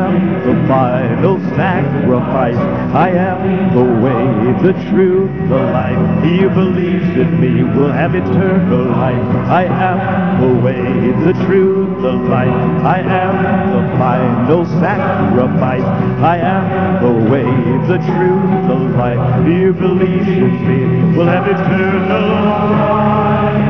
am the final sacrifice. I am the way, the truth, the life. He who believes in me will have eternal life. I am the way, the truth, the life. I am the final sacrifice. I am the way, the truth, the life. He who believes in me will have eternal life.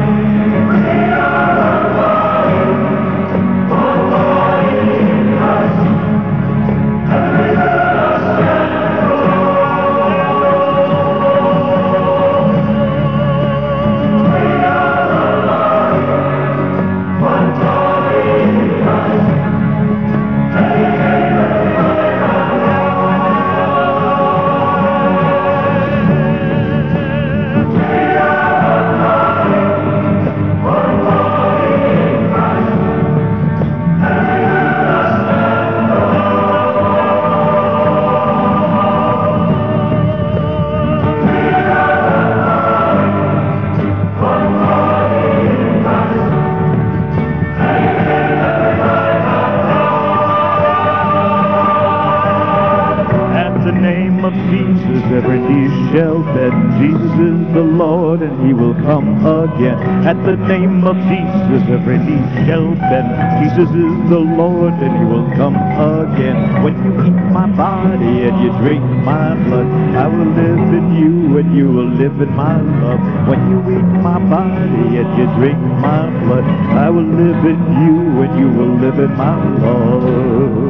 Jesus, every knee shall bend. Jesus is the Lord, and he will come again. At the name of Jesus, every knee shall bend. Jesus is the Lord, and he will come again. When you eat my body and you drink my blood, I will live in you, and you will live in my love. When you eat my body and you drink my blood, I will live in you, and you will live in my love.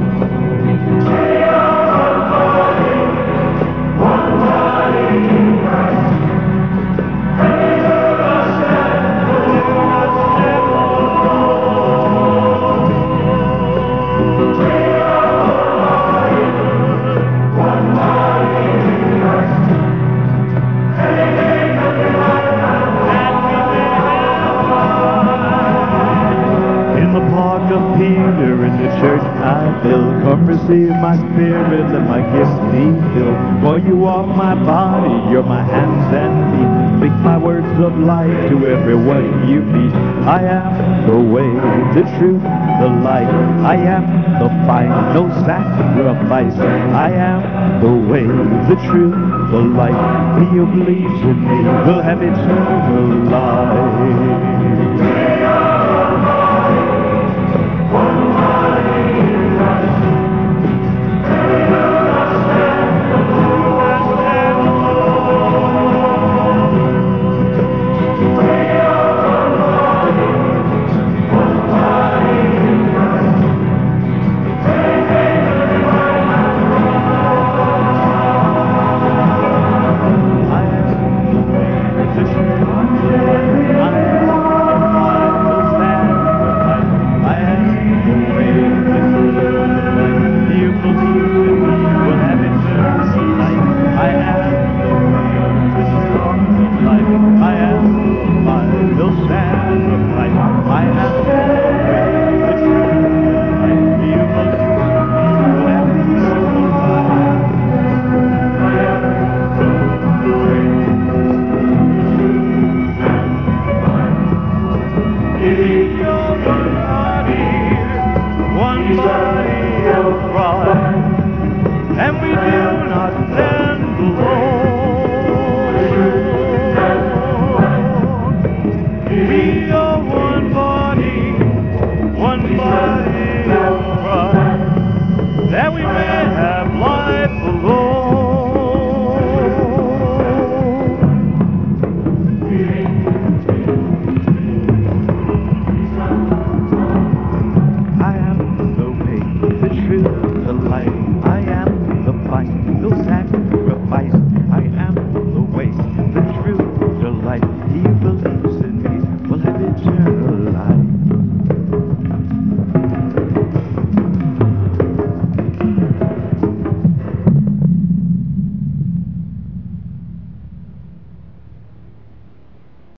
Peter in the church I build. Come receive my spirit, let my gifts be filled. For you are my body, you're my hands and feet. Speak my words of life to everyone you meet. I am the way, the truth, the light. I am the final sacrifice. I am the way, the truth, the light. He who believes in me will have eternal life. And we do not stand alone. We are one body of Christ, that we may